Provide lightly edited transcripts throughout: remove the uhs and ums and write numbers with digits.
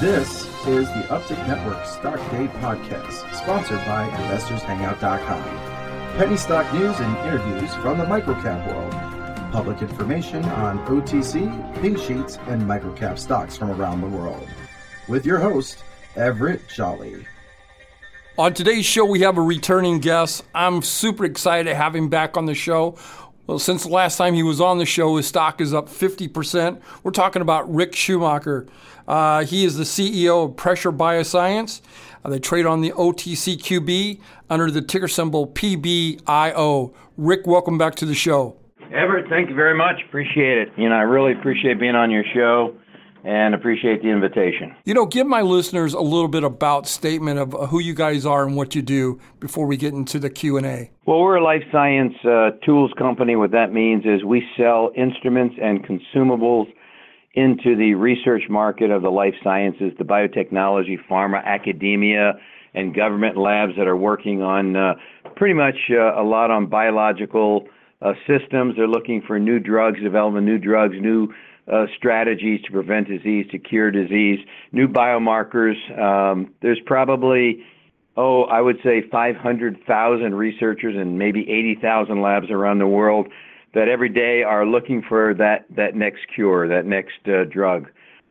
This is the Uptick Network Stock Day Podcast, sponsored by InvestorsHangout.com. Penny stock news and interviews from the microcap world. Public information on OTC, pink sheets, and microcap stocks from around the world. With your host, Everett Jolly. On today's show, we have a returning guest. I'm super excited to have him back on the show. Well, since the last time he was on the show, his stock is up 50%. We're talking about Rick Schumacher. He is the CEO of Pressure Bioscience. They trade on the OTCQB under the ticker symbol PBIO. Rick, welcome back to the show. Everett, thank you very much. Appreciate it. I really appreciate being on your show and appreciate the invitation. Give my listeners a little bit about statement of who you guys are and what you do before we get into the Q&A. Well, we're a life science tools company. What that means is we sell instruments and consumables into the research market of the life sciences, the biotechnology, pharma, academia, and government labs that are working on pretty much a lot on biological systems. They're looking for new drugs, developing new drugs, new strategies to prevent disease, to cure disease, new biomarkers. There's probably, I would say 500,000 researchers and maybe 80,000 labs around the world that every day are looking for that next cure, that next drug.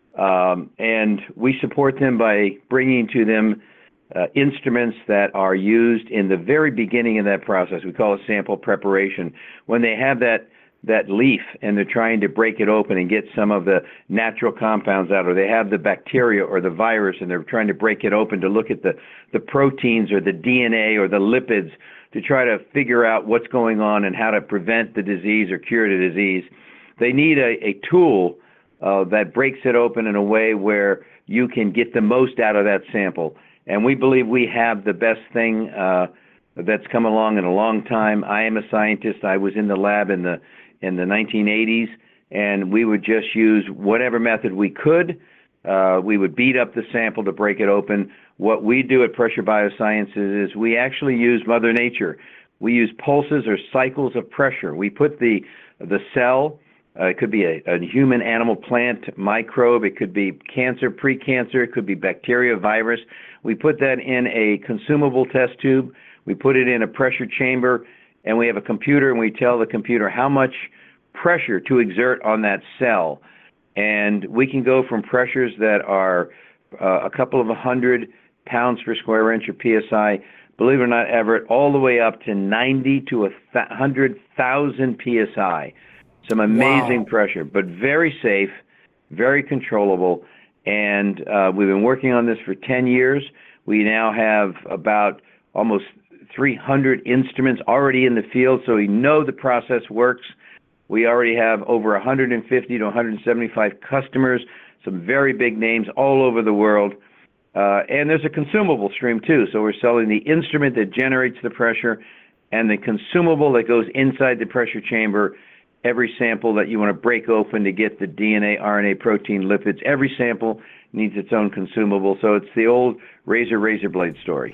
And we support them by bringing to them instruments that are used in the very beginning of that process. We call it sample preparation. When they have that leaf and they're trying to break it open and get some of the natural compounds out, or they have the bacteria or the virus and they're trying to break it open to look at the proteins or the DNA or the lipids to try to figure out what's going on and how to prevent the disease or cure the disease, they need a tool that breaks it open in a way where you can get the most out of that sample. And we believe we have the best thing that's come along in a long time. I am a scientist. I was in the lab in the 1980s, and we would just use whatever method we could. We would beat up the sample to break it open. What we do at Pressure Biosciences is we actually use Mother Nature. We use pulses or cycles of pressure. We put the cell, it could be a human, animal, plant, microbe, it could be cancer, pre-cancer, it could be bacteria, virus. We put that in a consumable test tube. We put it in a pressure chamber, and we have a computer, and we tell the computer how much pressure to exert on that cell. And we can go from pressures that are a couple of 100 pounds per square inch or PSI, believe it or not, Everett, all the way up to 90 to 100,000 PSI. Some amazing pressure, but very safe, very controllable. And we've been working on this for 10 years. We now have about almost 300 instruments already in the field, so we know the process works. We already have over 150 to 175 customers, some very big names all over the world. And there's a consumable stream too. So we're selling the instrument that generates the pressure and the consumable that goes inside the pressure chamber. Every sample that you want to break open to get the DNA, RNA, protein, lipids, every sample needs its own consumable. So it's the old razor blade story.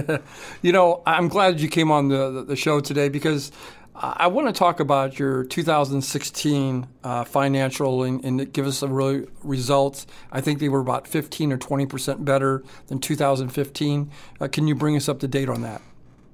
I'm glad you came on the show today because I want to talk about your 2016 financial and give us some real results. I think they were about 15 or 20% better than 2015. Can you bring us up to date on that?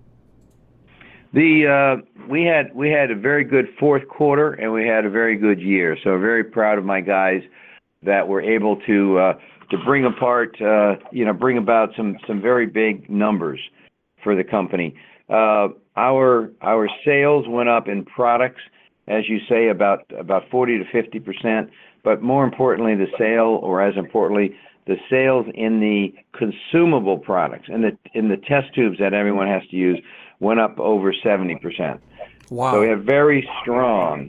We had a very good fourth quarter and we had a very good year. So I'm very proud of my guys that were able to bring bring about some very big numbers for the company. Our sales went up in products, as you say, about 40 to 50%. But more importantly, the sales in the consumable products and in the test tubes that everyone has to use went up over 70%. Wow! So we have very strong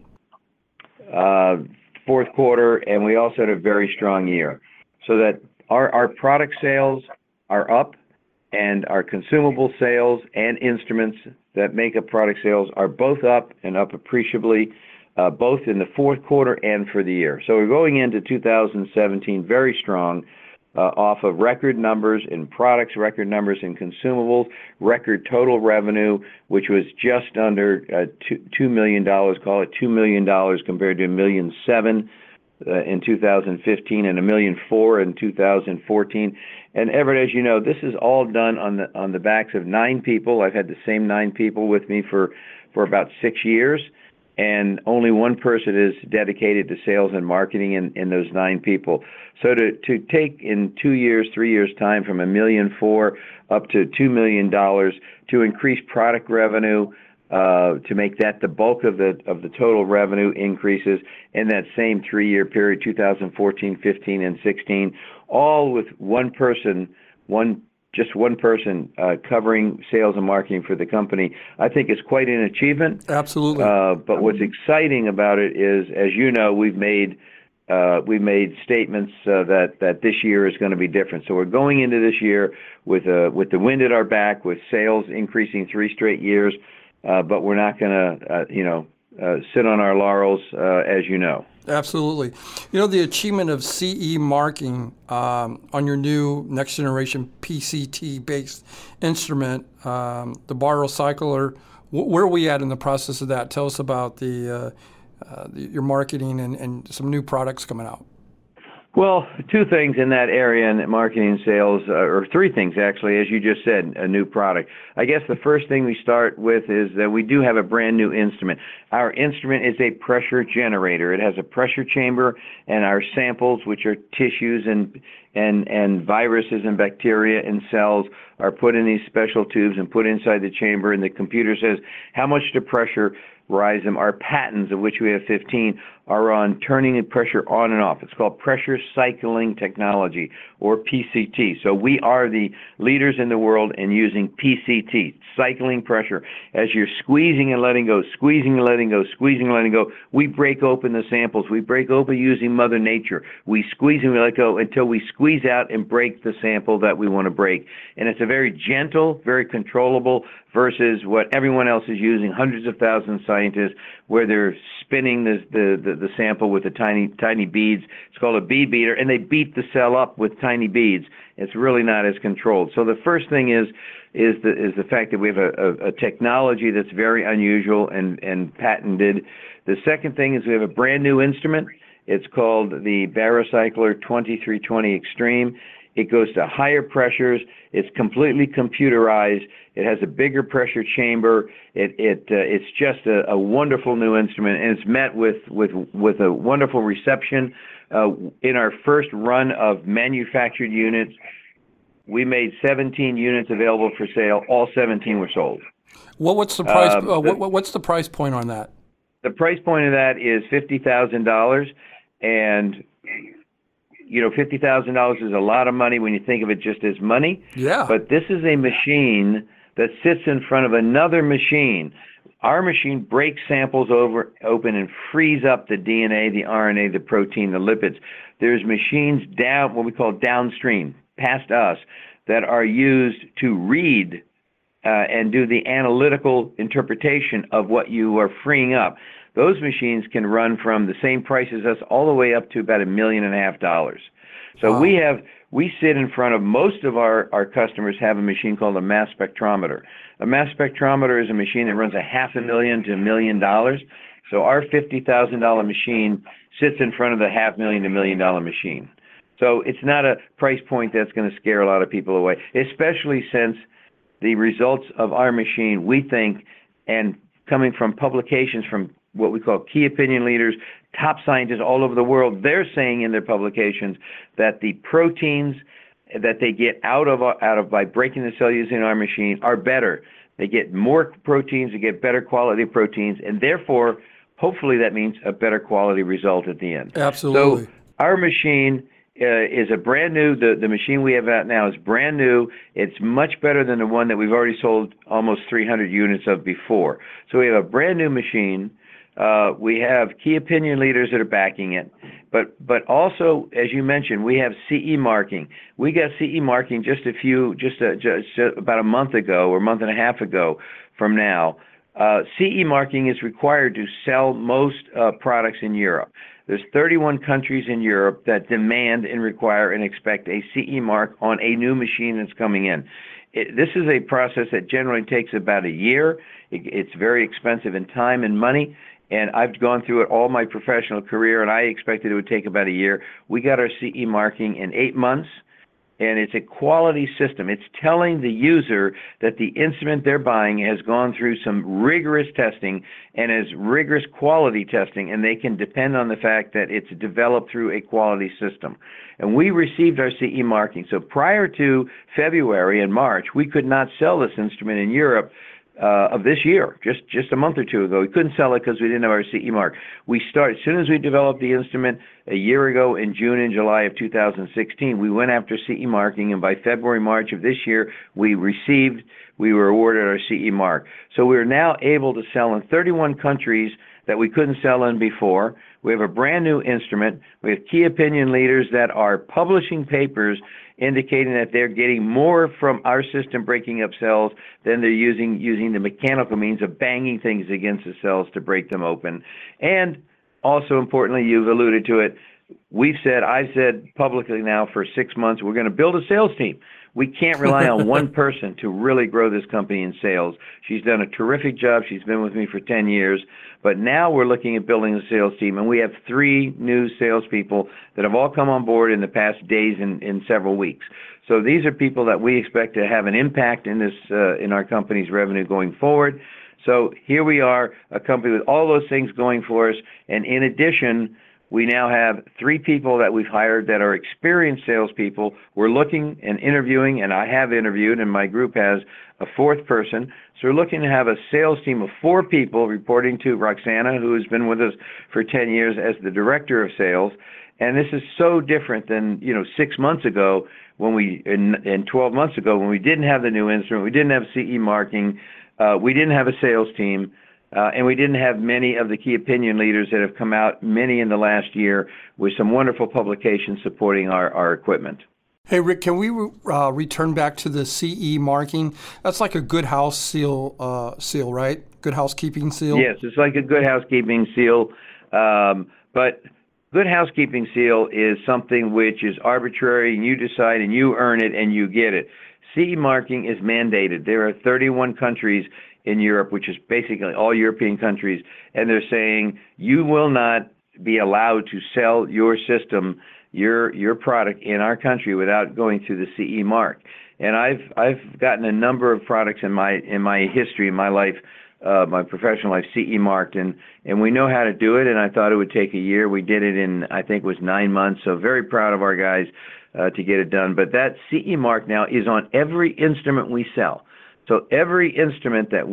fourth quarter, and we also had a very strong year. So that our product sales are up, and our consumable sales and instruments that make up product sales are both up and up appreciably, both in the fourth quarter and for the year. So we're going into 2017 very strong, off of record numbers in products, record numbers in consumables, record total revenue, which was just under $2 million, call it $2 million compared to $1.7 million. in 2015 and $1.4 million in 2014. And Everett, as you know, this is all done on the backs of 9 people. I've had the same 9 people with me for about 6 years, and only one person is dedicated to sales and marketing in those 9 people. So to take in 2 years, 3 years time from $1.4 million up to $2 million to increase product revenue, to make that the bulk of the total revenue increases in that same 3-year period, 2014, 15, and 16, all with one person covering sales and marketing for the company, I think is quite an achievement. Absolutely. But what's exciting about it is, as you know, we've made statements that this year is going to be different. So we're going into this year with the wind at our back, with sales increasing 3 straight years. But we're not going to, sit on our laurels, as you know. Absolutely. You know, the achievement of CE marking on your new next generation PCT-based instrument, the Barocycler, where are we at in the process of that? Tell us about your marketing and some new products coming out. Well, 2 things in that area in marketing and sales, or 3 things actually, as you just said, a new product. I guess the first thing we start with is that we do have a brand new instrument. Our instrument is a pressure generator. It has a pressure chamber, and our samples, which are tissues and viruses and bacteria and cells, are put in these special tubes and put inside the chamber, and the computer says how much to pressure rise them. Our patents, of which we have 15, are on turning the pressure on and off. It's called pressure cycling technology, or PCT. So we are the leaders in the world in using PCT, cycling pressure. As you're squeezing and letting go, squeezing and letting go, squeezing and letting go, we break open the samples. We break open using Mother Nature. We squeeze and we let go until we squeeze out and break the sample that we want to break. And it's a very gentle, very controllable, versus what everyone else is using, hundreds of thousands of scientists, where they're spinning the sample with the tiny beads. It's called a bead beater, and they beat the cell up with tiny beads. It's really not as controlled. So the first thing is the fact that we have a technology that's very unusual and patented. The second thing is we have a brand new instrument. It's called the Barocycler 2320 Extreme. It goes to higher pressures. It's completely computerized. It has a bigger pressure chamber. It's just a wonderful new instrument, and it's met with a wonderful reception. In our first run of manufactured units, we made 17 units available for sale. All 17 were sold. What's the price? What's the price point on that? The price point of that is $50,000, and $50,000 is a lot of money when you think of it just as money. Yeah. But this is a machine that sits in front of another machine. Our machine breaks samples open and frees up the DNA, the RNA, the protein, the lipids. There's machines down, what we call downstream, past us, that are used to read and do the analytical interpretation of what you are freeing up. Those machines can run from the same price as us all the way up to about $1.5 million. So wow. we sit in front of most of our customers have a machine called a mass spectrometer. A mass spectrometer is a machine that runs $500,000 to $1 million. So our $50,000 machine sits in front of the $500,000 to $1 million machine. So it's not a price point that's going to scare a lot of people away, especially since the results of our machine, we think, and coming from publications from what we call key opinion leaders, top scientists all over the world, they're saying in their publications that the proteins that they get out of by breaking the cell using our machine are better. They get more proteins, they get better quality proteins, and therefore, hopefully that means a better quality result at the end. Absolutely. So our machine is a brand new, the machine we have out now is brand new. It's much better than the one that we've already sold almost 300 units of before. So we have a brand new machine. We have key opinion leaders that are backing it, but also, as you mentioned, we have CE marking. We got CE marking just about a month ago or a month and a half ago from now. CE marking is required to sell most products in Europe. There's 31 countries in Europe that demand and require and expect a CE mark on a new machine that's coming in. This is a process that generally takes about a year. It's very expensive in time and money. And I've gone through it all my professional career, and I expected it would take about a year. We got our CE marking in 8 months. And it's a quality system. It's telling the user that the instrument they're buying has gone through some rigorous testing and is rigorous quality testing, and they can depend on the fact that it's developed through a quality system. And we received our CE marking. So prior to February and March, we could not sell this instrument in Europe of this year, just a month or two ago. We couldn't sell it because we didn't have our CE mark. We started, as soon as we developed the instrument a year ago in June and July of 2016, we went after CE marking, and by February, March of this year, we were awarded our CE mark. So we're now able to sell in 31 countries that we couldn't sell in before. We have a brand new instrument. We have key opinion leaders that are publishing papers indicating that they're getting more from our system breaking up cells than they're using the mechanical means of banging things against the cells to break them open. And also importantly, you've alluded to it, I've said publicly now for 6 months, we're going to build a sales team. We can't rely on one person to really grow this company in sales. She's done a terrific job. She's been with me for 10 years. But now we're looking at building a sales team, and we have 3 new salespeople that have all come on board in the past days and in several weeks. So these are people that we expect to have an impact in in our company's revenue going forward. So here we are, a company with all those things going for us, and in addition, we now have 3 people that we've hired that are experienced salespeople. We're looking and interviewing, and I have interviewed, and my group has a 4th person. So we're looking to have a sales team of 4 people reporting to Roxana, who has been with us for 10 years as the director of sales. And this is so different than 6 months ago and 12 months ago when we didn't have the new instrument, we didn't have CE marking, we didn't have a sales team. And we didn't have many of the key opinion leaders that have come out, many in the last year, with some wonderful publications supporting our equipment. Hey, Rick, can we return back to the CE marking? That's like a good house seal, right? Good housekeeping seal? Yes, it's like a good housekeeping seal. But good housekeeping seal is something which is arbitrary, and you decide and you earn it and you get it. CE marking is mandated. There are 31 countries in Europe, which is basically all European countries, and they're saying you will not be allowed to sell your system, your product in our country without going through the CE mark. And I've gotten a number of products in my history, in my life, my professional life, CE marked, and we know how to do it. And I thought it would take a year. We did it in, I think it was 9 months. So very proud of our guys to get it done. But that CE mark now is on every instrument we sell. So every instrument that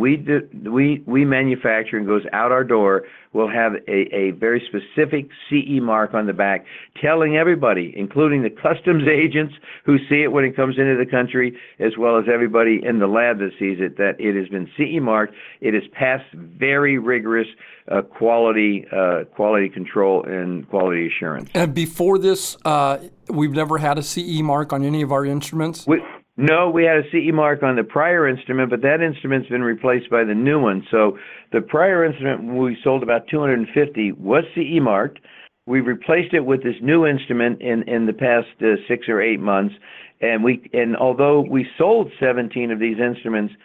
we manufacture and goes out our door will have a very specific CE mark on the back, telling everybody, including the customs agents who see it when it comes into the country, as well as everybody in the lab that sees it, that it has been CE marked. It has passed very rigorous quality control and quality assurance. And before this, we've never had a CE mark on any of our instruments? No, we had a CE mark on the prior instrument, but that instrument's been replaced by the new one. So the prior instrument, we sold about 250, was CE marked. We replaced it with this new instrument in the past 6 or 8 months, and although we sold 17 of these instruments,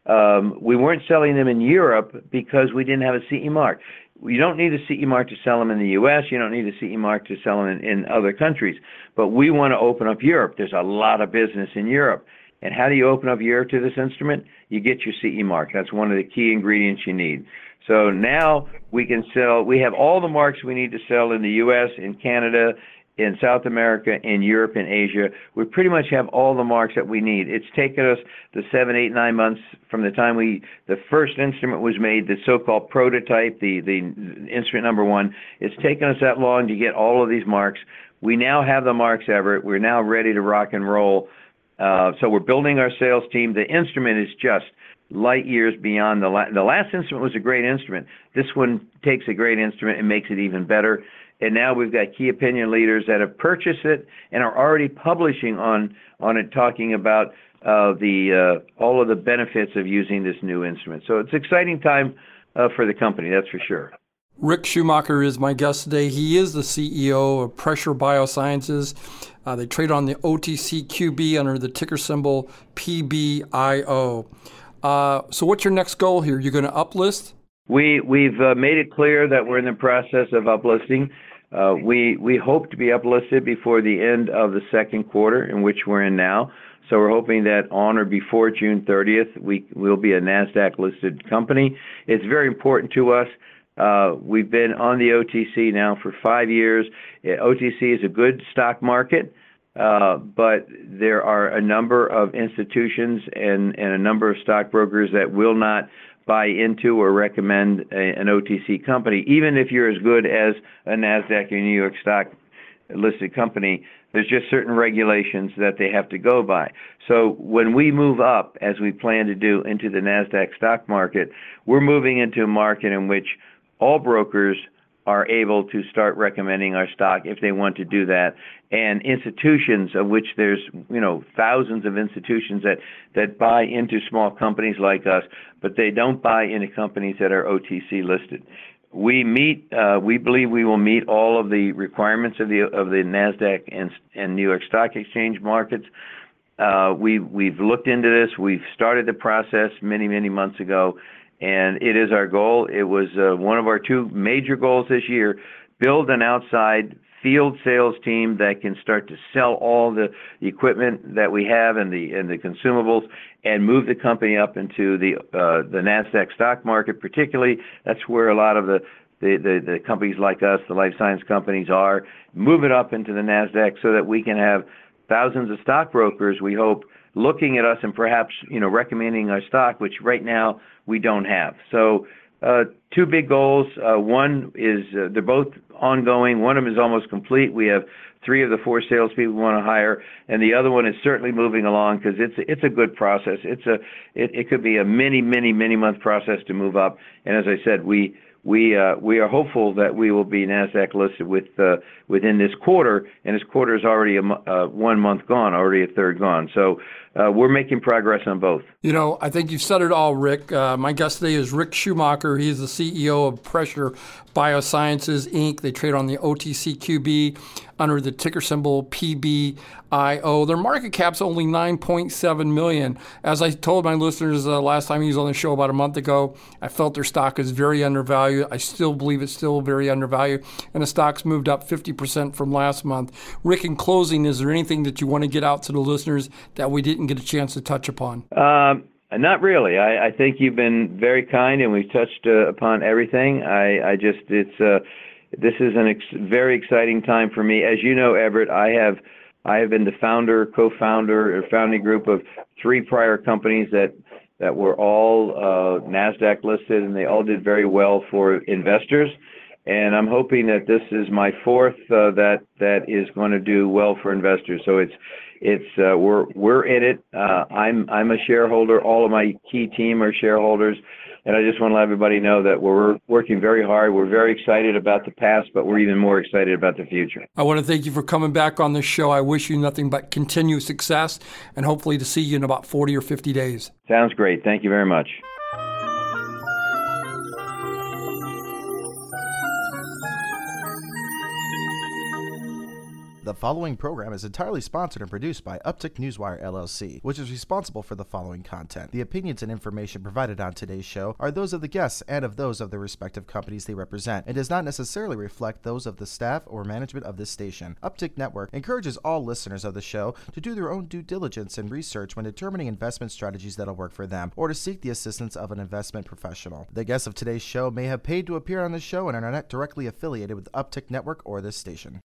we weren't selling them in Europe because we didn't have a CE mark. You don't need a CE mark to sell them in the U.S. You don't need a CE mark to sell them in other countries. But we want to open up Europe. There's a lot of business in Europe. And how do you open up Europe to this instrument? You get your CE mark. That's one of the key ingredients you need. So now we can sell. We have all the marks we need to sell in the U.S., in Canada, in South America, in Europe, and Asia. We pretty much have all the marks that we need. It's taken us the 7, 8, 9 months from the time the first instrument was made, the so-called prototype, the instrument number 1. It's taken us that long to get all of these marks. We now have the marks, Everett. We're now ready to rock and roll. So we're building our sales team. The instrument is just light years beyond the last instrument was a great instrument. This one takes a great instrument and makes it even better. And now we've got key opinion leaders that have purchased it and are already publishing on it, talking about all of the benefits of using this new instrument. So it's an exciting time for the company, that's for sure. Rick Schumacher is my guest today. He is the CEO of Pressure Biosciences. They trade on the OTCQB under the ticker symbol PBIO. So what's your next goal here? You're going to uplist? We've made it clear that we're in the process of uplisting. We hope to be uplisted before the end of the second quarter, in which we're in now. So we're hoping that on or before June 30th, we'll be a NASDAQ-listed company. It's very important to us. We've been on the OTC now for 5 years. OTC is a good stock market, but there are a number of institutions and a number of stockbrokers that will not buy into or recommend an OTC company. Even if you're as good as a NASDAQ or New York Stock listed company, there's just certain regulations that they have to go by. So when we move up, as we plan to do, into the NASDAQ stock market, we're moving into a market in which all brokers are able to start recommending our stock if they want to do that. And institutions, of which there's thousands of institutions that buy into small companies like us, but they don't buy into companies that are OTC listed. We believe we will meet all of the requirements of the NASDAQ and New York Stock Exchange markets. We've looked into this. We've started the process many months ago, and it is our goal. It was one of our two major goals this year: build an outside field sales team that can start to sell all the equipment that we have and the consumables, and move the company up into the NASDAQ stock market. Particularly, that's where a lot of the companies like us, the life science companies, are. Move it up into the NASDAQ so that we can have thousands of stockbrokers, we hope, looking at us and perhaps recommending our stock, which right now we don't have. So two big goals. One is they're both ongoing. One of them is almost complete. We have 3 of the 4 salespeople we want to hire, and the other one is certainly moving along because it's a good process. It could be a many month process to move up. And as I said, we are hopeful that we will be NASDAQ listed within this quarter, and this quarter is already 1 month gone, already a third gone. So we're making progress on both. I think you've said it all, Rick. My guest today is Rick Schumacher. He's the CEO of Pressure Biosciences, Inc. They trade on the OTCQB under the ticker symbol PBIO. Their market cap's only $9.7 million. As I told my listeners last time he was on the show about a month ago, I felt their stock is very undervalued. I still believe it's still very undervalued, and the stock's moved up 50% from last month. Rick, in closing, is there anything that you want to get out to the listeners that we didn't get a chance to touch upon? Not really. I think you've been very kind, and we've touched upon everything. This is very exciting time for me. As you know, Everett, I have been the founder, co-founder, or founding group of 3 prior companies that were all NASDAQ listed, and they all did very well for investors. And I'm hoping that this is my 4th that is going to do well for investors. So we're in it. I'm a shareholder. All of my key team are shareholders. And I just want to let everybody know that we're working very hard. We're very excited about the past, but we're even more excited about the future. I want to thank you for coming back on the show. I wish you nothing but continued success, and hopefully to see you in about 40 or 50 days. Sounds great. Thank you very much. The following program is entirely sponsored and produced by Uptick Newswire, LLC, which is responsible for the following content. The opinions and information provided on today's show are those of the guests and of those of the respective companies they represent, and does not necessarily reflect those of the staff or management of this station. Uptick Network encourages all listeners of the show to do their own due diligence and research when determining investment strategies that'll work for them, or to seek the assistance of an investment professional. The guests of today's show may have paid to appear on the show and are not directly affiliated with Uptick Network or this station.